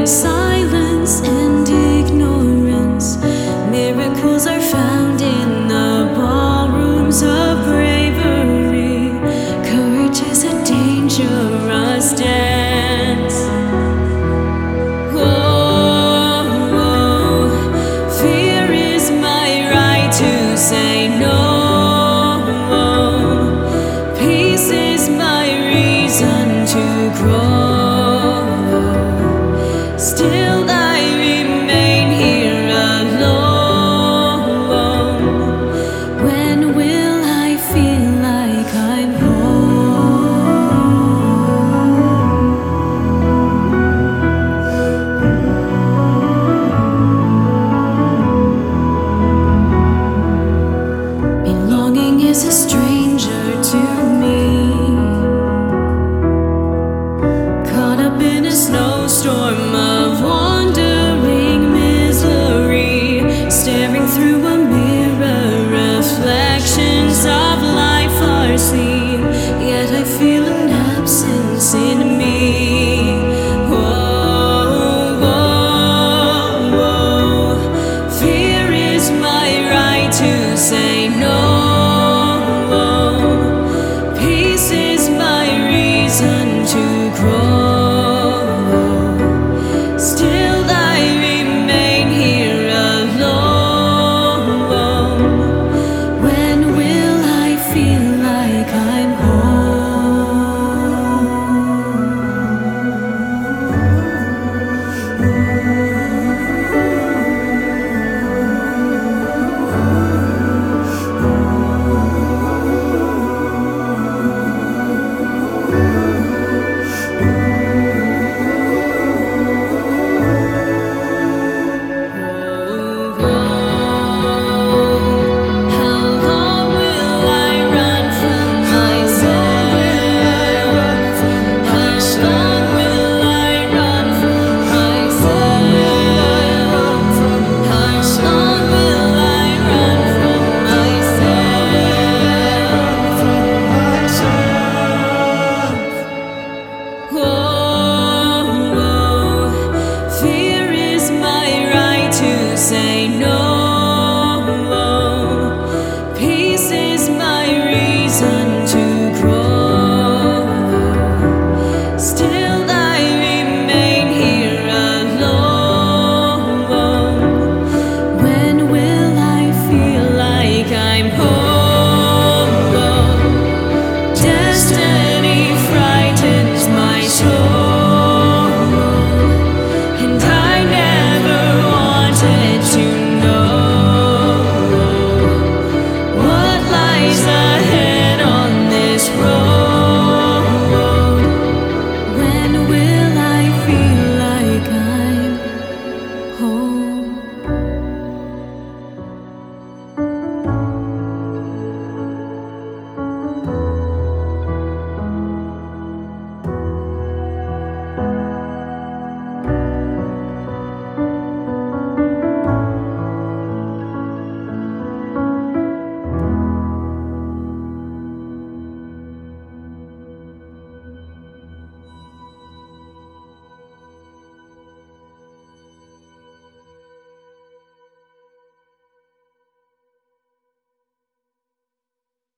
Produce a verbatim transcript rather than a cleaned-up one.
Silence and ignorance. Miracles are found in the ballrooms of bravery. Courage is a dangerous dance. Oh, oh, fear is my right to say no. Peace is my reason to grow. Still I remain here alone. When will I feel like I'm home? Belonging is a stranger to me, caught up in a snowstorm of wandering misery, staring through a mirror, reflections of life are seen, yet I feel an absence in me. Whoa, whoa, whoa. Fear is my right to say no. Peace is my reason to grow. Say no. Peace is my reason to grow. Still